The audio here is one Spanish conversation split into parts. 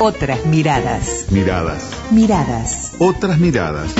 Otras miradas. Miradas. Miradas. Otras miradas.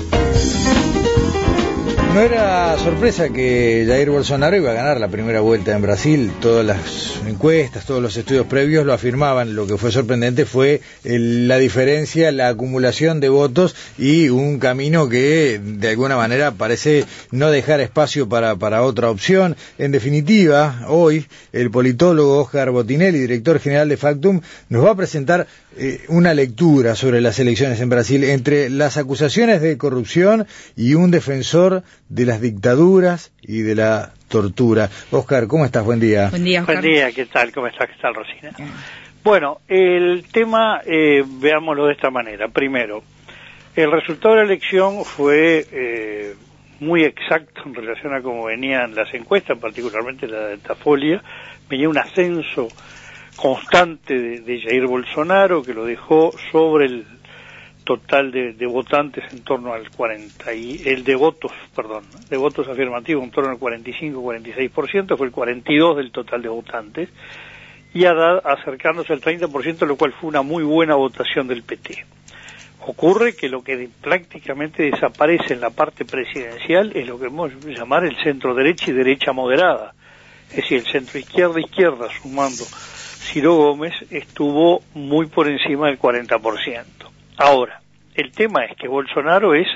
No era sorpresa que Jair Bolsonaro iba a ganar la primera vuelta en Brasil. Todas las encuestas, todos los estudios previos lo afirmaban. Lo que fue sorprendente fue la diferencia, la acumulación de votos y un camino que de alguna manera parece no dejar espacio para otra opción. En definitiva, hoy el politólogo Oscar Botinelli, director general de Factum, nos va a presentar una lectura sobre las elecciones en Brasil entre las acusaciones de corrupción y un defensor de las dictaduras y de la tortura. Oscar, ¿cómo estás? Buen día. Buen día, Oscar. Buen día, ¿qué tal? ¿Cómo estás? ¿Qué tal, Rosina? Bueno, el tema, veámoslo de esta manera. Primero, el resultado de la elección fue muy exacto en relación a cómo venían las encuestas, particularmente la de Datafolia. Venía un ascenso constante de Jair Bolsonaro, que lo dejó sobre el total de votantes en torno al 40 y el de votos afirmativos en torno al 45-46%, fue el 42% del total de votantes, y Haddad acercándose al 30%, lo cual fue una muy buena votación del PT. Ocurre que lo que prácticamente desaparece en la parte presidencial es lo que podemos llamar el centro derecha y derecha moderada, es decir, el centro izquierda, sumando Ciro Gómez, estuvo muy por encima del 40%. Ahora, el tema es que Bolsonaro es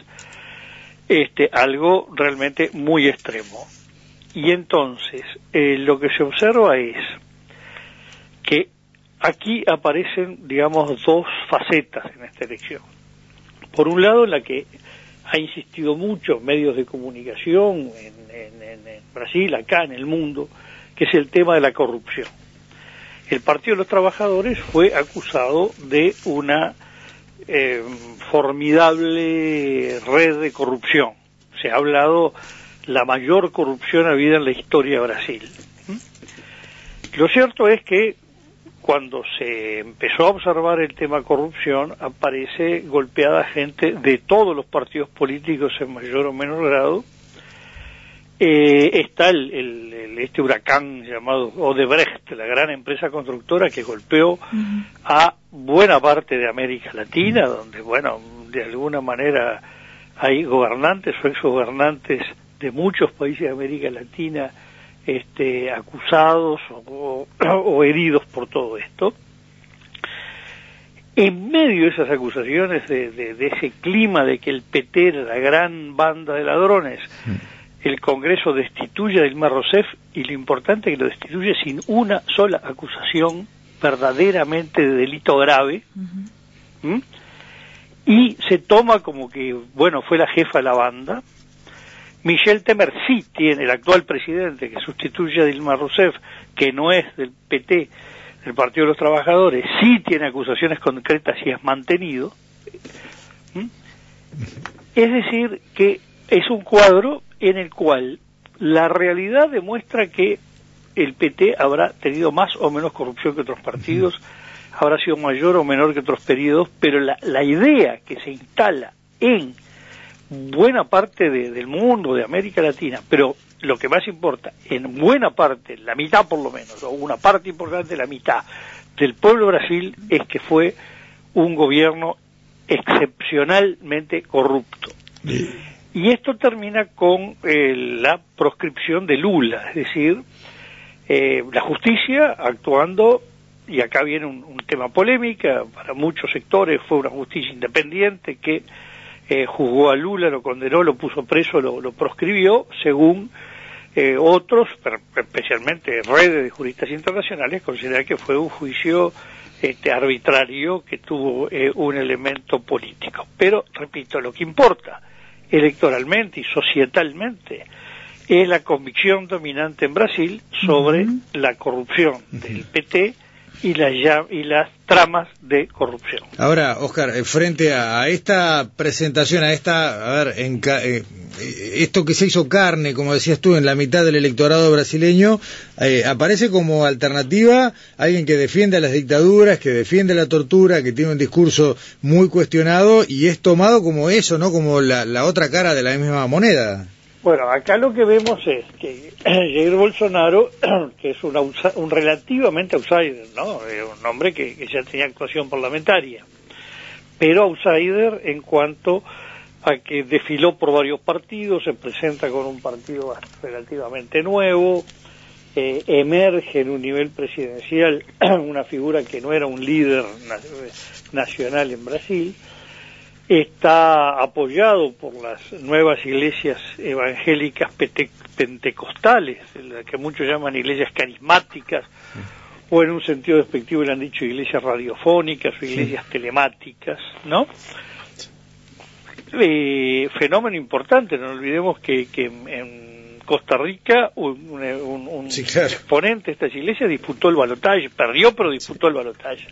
algo realmente muy extremo. Y entonces, lo que se observa es que aquí aparecen, digamos, dos facetas en esta elección. Por un lado, en la que ha insistido muchos medios de comunicación en Brasil, acá en el mundo, que es el tema de la corrupción. El Partido de los Trabajadores fue acusado de una formidable red de corrupción. Se ha hablado la mayor corrupción habida en la historia de Brasil. Lo cierto es que cuando se empezó a observar el tema corrupción, aparece golpeada gente de todos los partidos políticos en mayor o menor grado. Está este huracán llamado Odebrecht, la gran empresa constructora que golpeó a buena parte de América Latina, donde, bueno, de alguna manera hay gobernantes o exgobernantes de muchos países de América Latina acusados o heridos por todo esto. En medio de esas acusaciones, de ese clima de que el PT era la gran banda de ladrones, el Congreso destituye a Dilma Rousseff, y lo importante es que lo destituye sin una sola acusación verdaderamente de delito grave, y se toma como que, bueno, fue la jefa de la banda. Michel Temer sí tiene, el actual presidente que sustituye a Dilma Rousseff, que no es del PT, del Partido de los Trabajadores, sí tiene acusaciones concretas y es mantenido. Es decir, que es un cuadro en el cual la realidad demuestra que el PT habrá tenido más o menos corrupción que otros partidos, habrá sido mayor o menor que otros periodos, pero la idea que se instala en buena parte del mundo, de América Latina, pero lo que más importa, en buena parte, la mitad por lo menos, o una parte importante, la mitad del pueblo de Brasil, es que fue un gobierno excepcionalmente corrupto. Y esto termina con la proscripción de Lula, es decir, la justicia actuando, y acá viene un tema polémica, para muchos sectores fue una justicia independiente que juzgó a Lula, lo condenó, lo puso preso, lo proscribió, según otros, especialmente redes de juristas internacionales, consideran que fue un juicio arbitrario que tuvo un elemento político. Pero, repito, lo que importa electoralmente y societalmente es la convicción dominante en Brasil sobre la corrupción del PT y las tramas de corrupción. Ahora, Oscar, frente a esta presentación, esto que se hizo carne, como decías tú, en la mitad del electorado brasileño, aparece como alternativa alguien que defiende a las dictaduras, que defiende la tortura, que tiene un discurso muy cuestionado, y es tomado como eso, ¿no? Como la otra cara de la misma moneda. Bueno, acá lo que vemos es que Jair Bolsonaro, que es un relativamente outsider, ¿no? Un hombre que ya tenía actuación parlamentaria, pero outsider en cuanto a que desfiló por varios partidos, se presenta con un partido relativamente nuevo, emerge en un nivel presidencial una figura que no era un líder nacional en Brasil, está apoyado por las nuevas iglesias evangélicas pentecostales, que muchos llaman iglesias carismáticas, o en un sentido despectivo le han dicho iglesias radiofónicas o iglesias telemáticas, ¿no? Fenómeno importante, no olvidemos que en Costa Rica un exponente de estas iglesias disputó el balotaje, perdió pero disputó el balotaje.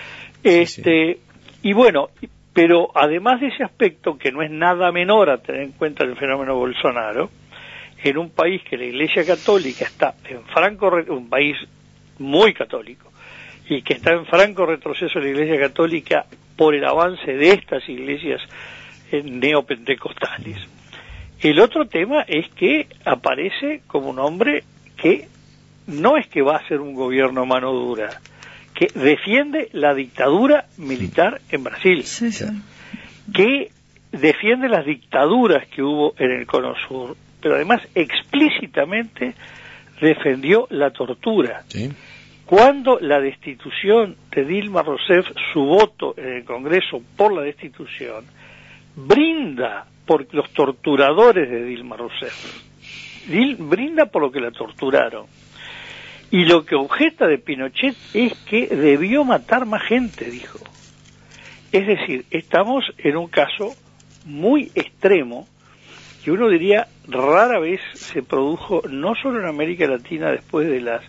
Y bueno, pero además de ese aspecto, que no es nada menor a tener en cuenta el fenómeno Bolsonaro, en un país que la Iglesia Católica está en un país muy católico, y que está en franco retroceso la Iglesia Católica por el avance de estas iglesias neopentecostales. El otro tema es que aparece como un hombre que no es que va a ser un gobierno mano dura, que defiende la dictadura militar en Brasil, que defiende las dictaduras que hubo en el Cono Sur, pero además explícitamente defendió la tortura. Sí. Cuando la destitución de Dilma Rousseff, su voto en el Congreso por la destitución, brinda por los torturadores de Dilma Rousseff, brinda por lo que la torturaron. Y lo que objeta de Pinochet es que debió matar más gente, dijo. Es decir, estamos en un caso muy extremo, que uno diría rara vez se produjo, no solo en América Latina después de las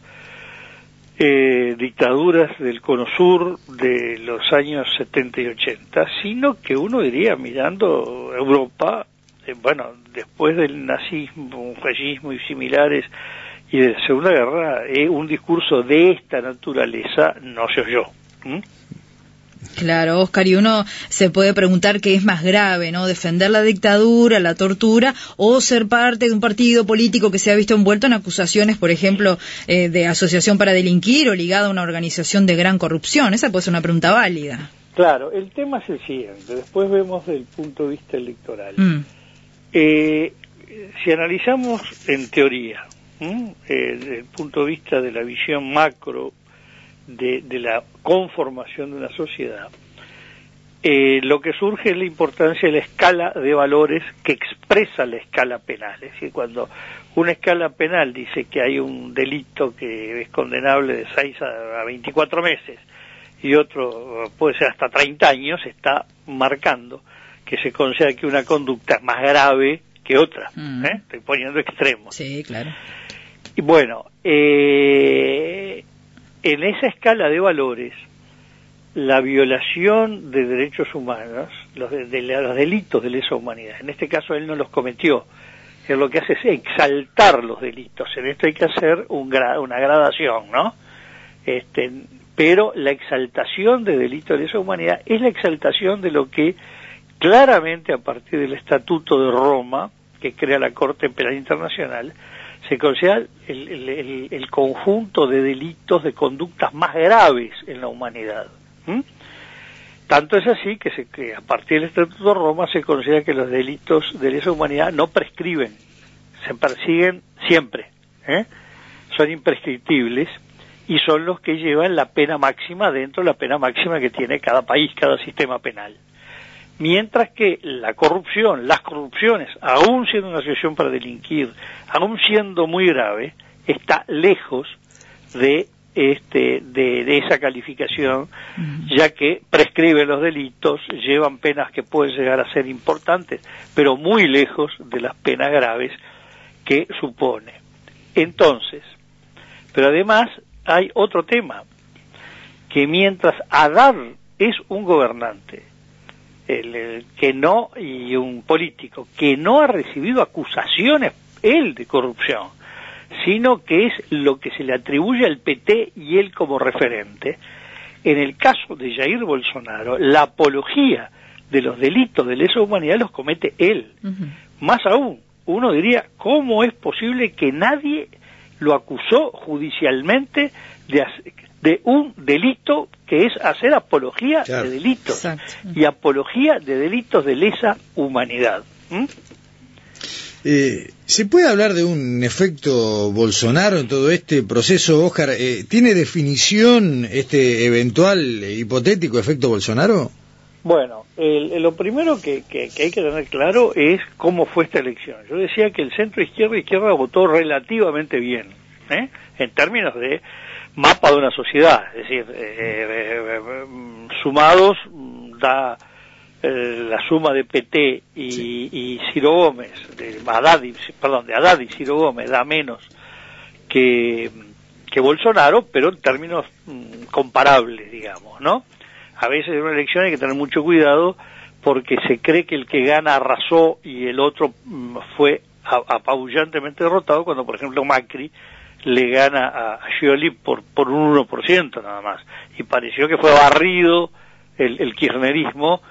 dictaduras del Cono Sur de los años 70 y 80, sino que uno diría, mirando Europa, bueno, después del nazismo, fascismo y similares, y de la Segunda Guerra, un discurso de esta naturaleza no se oyó. Claro, Oscar, y uno se puede preguntar qué es más grave, ¿no? Defender la dictadura, la tortura, o ser parte de un partido político que se ha visto envuelto en acusaciones, por ejemplo, de asociación para delinquir o ligada a una organización de gran corrupción. Esa puede ser una pregunta válida. Claro, el tema es el siguiente, después vemos del punto de vista electoral. Si analizamos en teoría, desde el punto de vista de la visión macro de la conformación de una sociedad, lo que surge es la importancia de la escala de valores que expresa la escala penal. Es decir, cuando una escala penal dice que hay un delito que es condenable de 6 a 24 meses y otro puede ser hasta 30 años, está marcando que se considera que una conducta es más grave que otra. Estoy poniendo extremos. Sí, claro. Y bueno, en esa escala de valores, la violación de derechos humanos, los delitos de lesa humanidad, en este caso él no los cometió, él lo que hace es exaltar los delitos, en esto hay que hacer una gradación, ¿no? Pero la exaltación de delitos de lesa humanidad es la exaltación de lo que claramente a partir del Estatuto de Roma, que crea la Corte Penal Internacional, se considera el conjunto de delitos, de conductas más graves en la humanidad. Tanto es así que a partir del Estatuto de Roma se considera que los delitos de lesa humanidad no prescriben, se persiguen siempre, son imprescriptibles y son los que llevan la pena máxima dentro de la pena máxima que tiene cada país, cada sistema penal. Mientras que la corrupción, las corrupciones, aún siendo una asociación para delinquir, aún siendo muy grave, está lejos de esa calificación, ya que prescriben los delitos, llevan penas que pueden llegar a ser importantes, pero muy lejos de las penas graves que supone. Entonces, pero además hay otro tema, que mientras Haddad es un gobernante, que no, y un político que no ha recibido acusaciones él de corrupción, sino que es lo que se le atribuye al PT y él como referente. En el caso de Jair Bolsonaro, la apología de los delitos de lesa humanidad los comete él. Más aún, uno diría, ¿cómo es posible que nadie lo acusó judicialmente de un delito que es hacer apología de delitos? Exacto. Y apología de delitos de lesa humanidad? ¿Se puede hablar de un efecto Bolsonaro en todo este proceso, Óscar? ¿Tiene definición este eventual hipotético efecto Bolsonaro? Bueno, lo primero que hay que tener claro es cómo fue esta elección. Yo decía que el centro izquierda votó relativamente bien, en términos de mapa de una sociedad, es decir, sumados da la suma de PT y Ciro Gómez, de Haddad y Ciro Gómez da menos que Bolsonaro, pero en términos comparables, digamos, ¿no? A veces en una elección hay que tener mucho cuidado porque se cree que el que gana arrasó y el otro fue apabullantemente derrotado, cuando por ejemplo Macri le gana a Scioli por un 1% nada más, y pareció que fue barrido el kirchnerismo.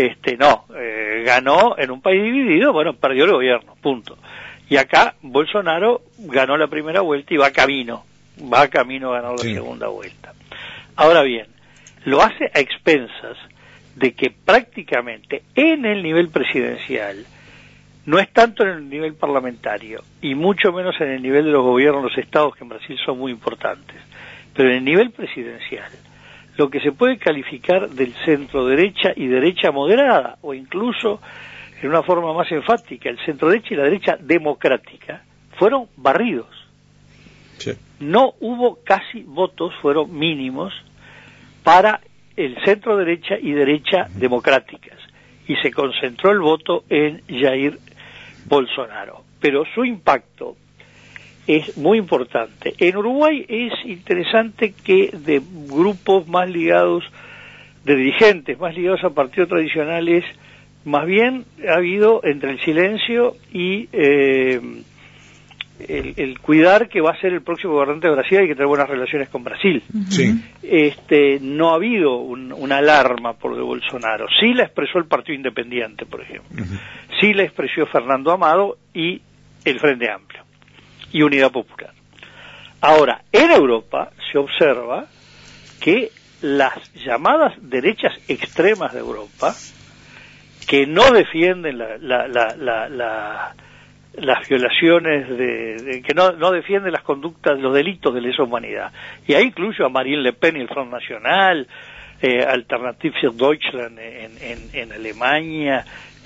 Ganó en un país dividido, bueno, perdió el gobierno, punto. Y acá Bolsonaro ganó la primera vuelta y va camino a ganar la segunda vuelta. Ahora bien, lo hace a expensas de que prácticamente en el nivel presidencial, no es tanto en el nivel parlamentario, y mucho menos en el nivel de los gobiernos de los estados, que en Brasil son muy importantes, pero en el nivel presidencial, lo que se puede calificar del centro derecha y derecha moderada, o incluso en una forma más enfática, el centro derecha y la derecha democrática, fueron barridos. Sí. No hubo casi votos, fueron mínimos para el centro derecha y derecha democráticas, y se concentró el voto en Jair Bolsonaro. Pero su impacto es muy importante. En Uruguay es interesante que de grupos más ligados, de dirigentes más ligados a partidos tradicionales, más bien ha habido entre el silencio y el cuidar que va a ser el próximo gobernante de Brasil, hay que tener buenas relaciones con Brasil. Sí. No ha habido una alarma por de Bolsonaro. Sí la expresó el Partido Independiente, por ejemplo. Sí la expresó Fernando Amado y el Frente Amplio y Unidad Popular. Ahora, en Europa se observa que las llamadas derechas extremas de Europa, que no defienden las violaciones que no defienden las conductas, los delitos de lesa humanidad, y ahí incluyo a Marine Le Pen y el Front National, Alternative für Deutschland en Alemania,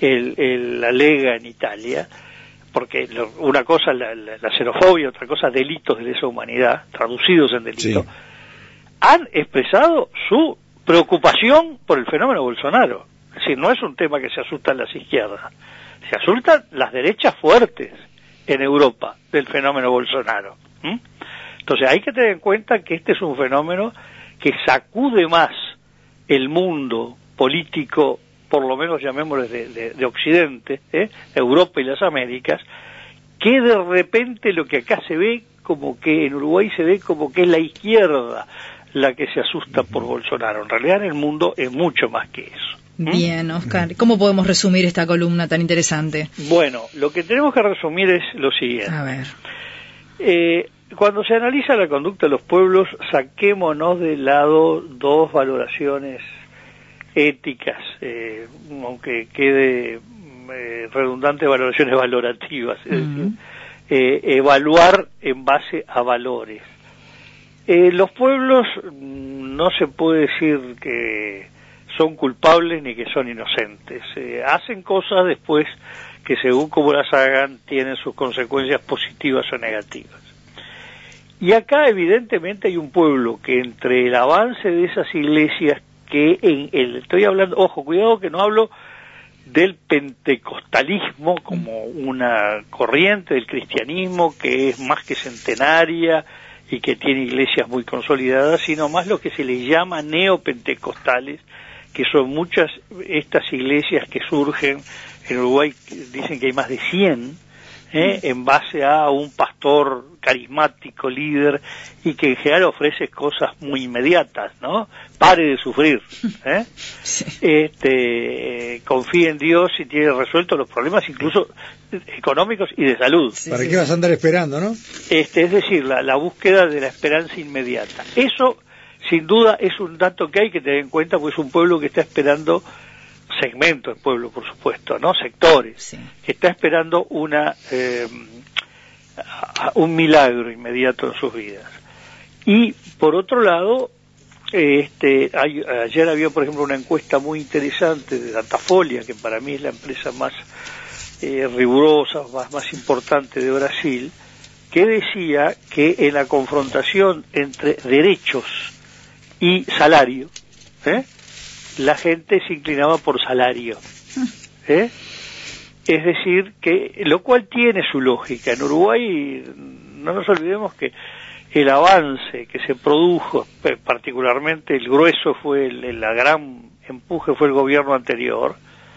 la Lega en Italia, porque una cosa la xenofobia, otra cosa delitos de lesa humanidad, traducidos en delito, sí, han expresado su preocupación por el fenómeno Bolsonaro. Es decir, no es un tema que se asustan las izquierdas, se asustan las derechas fuertes en Europa del fenómeno Bolsonaro. Entonces hay que tener en cuenta que este es un fenómeno que sacude más el mundo político, por lo menos llamémoslo de Occidente, Europa y las Américas, que de repente lo que acá se ve como que en Uruguay se ve como que es la izquierda la que se asusta por Bolsonaro. En realidad en el mundo es mucho más que eso. Bien, Óscar, ¿cómo podemos resumir esta columna tan interesante? Bueno, lo que tenemos que resumir es lo siguiente. A ver. Cuando se analiza la conducta de los pueblos, saquémonos de lado dos valoraciones éticas, aunque quede redundante, valoraciones valorativas, es decir, evaluar en base a valores. Los pueblos no se puede decir que son culpables ni que son inocentes. Hacen cosas después que según como las hagan tienen sus consecuencias positivas o negativas. Y acá evidentemente hay un pueblo que entre el avance de esas iglesias estoy hablando, ojo, cuidado que no hablo del pentecostalismo como una corriente del cristianismo que es más que centenaria y que tiene iglesias muy consolidadas, sino más lo que se les llama neopentecostales, que son muchas estas iglesias que surgen en Uruguay, dicen que hay más de 100, en base a un pastor carismático, líder, y que en general ofrece cosas muy inmediatas, ¿no? Pare de sufrir, Sí. Confíe en Dios y tiene resueltos los problemas, incluso económicos y de salud. Sí, ¿Para sí. qué vas a andar esperando, no? Es decir, la búsqueda de la esperanza inmediata. Eso, sin duda, es un dato que hay que tener en cuenta, porque es un pueblo que está esperando, segmentos del pueblo, por supuesto, ¿no? Sectores, Sí. que está esperando un milagro inmediato en sus vidas. Y, por otro lado, ayer había, por ejemplo, una encuesta muy interesante de Datafolia, que para mí es la empresa más rigurosa, más importante de Brasil, que decía que en la confrontación entre derechos y salario, la gente se inclinaba por salario. Es decir, que lo cual tiene su lógica. En Uruguay, no nos olvidemos que el avance que se produjo, particularmente el grueso fue la gran empuje fue el gobierno anterior,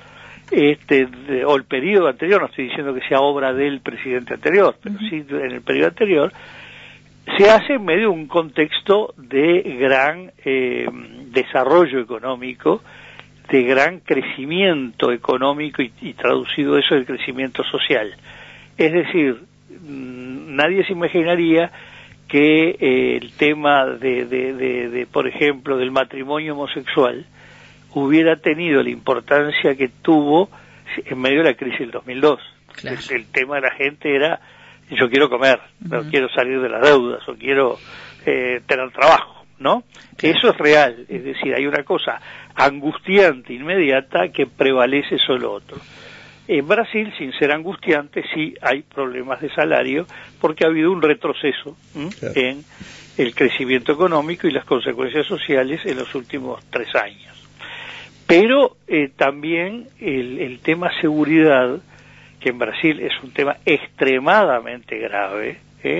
o el periodo anterior, no estoy diciendo que sea obra del presidente anterior, pero sí en el periodo anterior, se hace en medio de un contexto de gran desarrollo económico, de gran crecimiento económico y traducido eso del crecimiento social. Es decir, nadie se imaginaría que el tema de, por ejemplo, del matrimonio homosexual hubiera tenido la importancia que tuvo en medio de la crisis del 2002. Claro. El tema de la gente era: yo quiero comer, no quiero salir de las deudas, o quiero tener trabajo, ¿no? Claro. Eso es real, es decir, hay una cosa angustiante, inmediata, que prevalece sobre lo otro. En Brasil, sin ser angustiante, sí hay problemas de salario, porque ha habido un retroceso en el crecimiento económico y las consecuencias sociales en los últimos 3 años. Pero también el tema seguridad, que en Brasil es un tema extremadamente grave,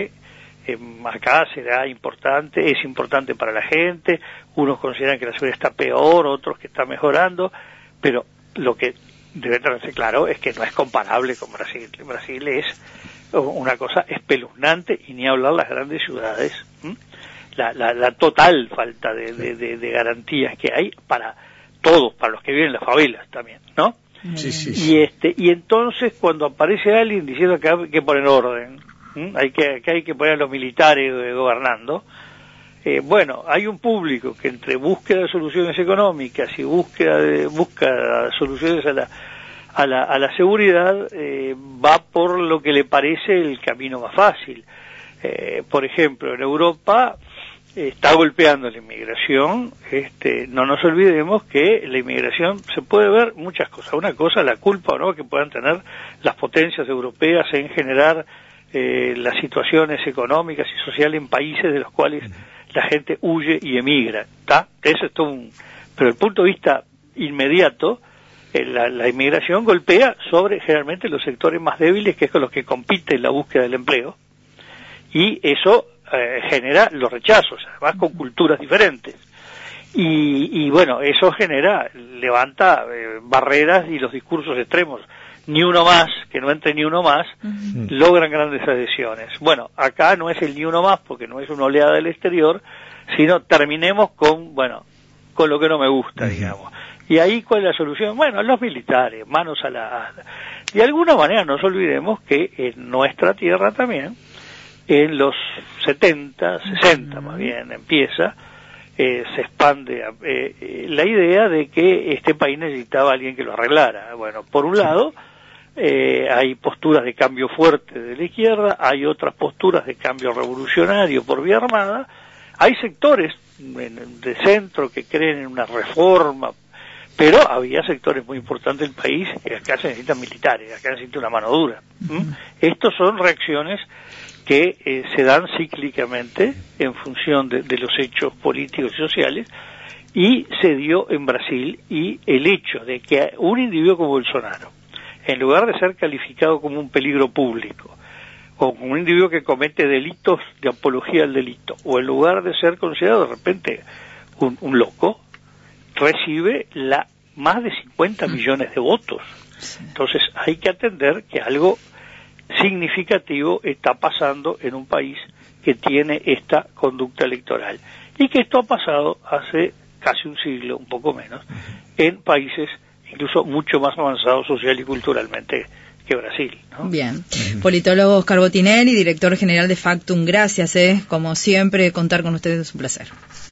acá será importante, es importante para la gente, unos consideran que la seguridad está peor, otros que está mejorando, pero lo que debe tenerse claro es que no es comparable con Brasil. Brasil es una cosa espeluznante, y ni hablar las grandes ciudades, la total falta de garantías que hay para todos, para los que viven en las favelas también, ¿no? Sí, sí. Y entonces, cuando aparece alguien diciendo que hay que poner orden, que hay que poner a los militares gobernando, bueno, hay un público que entre búsqueda de soluciones económicas y busca soluciones a la seguridad, va por lo que le parece el camino más fácil. Por ejemplo, en Europa está golpeando la inmigración. No nos olvidemos que la inmigración se puede ver muchas cosas. Una cosa, la culpa o no que puedan tener las potencias europeas en generar las situaciones económicas y sociales en países de los cuales la gente huye y emigra, ¿está? Eso es todo pero el punto de vista inmediato, la inmigración golpea sobre generalmente los sectores más débiles, que es con los que compite en la búsqueda del empleo, y eso genera los rechazos, además con culturas diferentes. Y bueno, eso levanta barreras y los discursos extremos. Ni uno más, que no entre ni uno más, logran grandes adhesiones. Bueno, acá no es el ni uno más, porque no es una oleada del exterior, sino terminemos con lo que no me gusta, digamos. Y ahí, ¿cuál es la solución? Bueno, los militares, manos a la... De alguna manera, no nos olvidemos que en nuestra tierra también, en los 70, 60 más bien, empieza, se expande la idea de que este país necesitaba a alguien que lo arreglara. Bueno, por un lado, hay posturas de cambio fuerte de la izquierda, hay otras posturas de cambio revolucionario por vía armada, hay sectores de centro que creen en una reforma, pero había sectores muy importantes del país que acá se necesitan militares, acá se necesita una mano dura. Estos son reacciones que se dan cíclicamente en función de los hechos políticos y sociales, y se dio en Brasil. Y el hecho de que un individuo como Bolsonaro, en lugar de ser calificado como un peligro público, o como un individuo que comete delitos de apología al delito, o en lugar de ser considerado de repente un loco, recibe más de 50 millones de votos. Entonces hay que atender que algo significativo está pasando en un país que tiene esta conducta electoral. Y que esto ha pasado hace casi un siglo, un poco menos, en países incluso mucho más avanzados social y culturalmente que Brasil, ¿no? Bien. Politólogo Oscar Botinelli, director general de Factum, gracias, como siempre, contar con ustedes es un placer.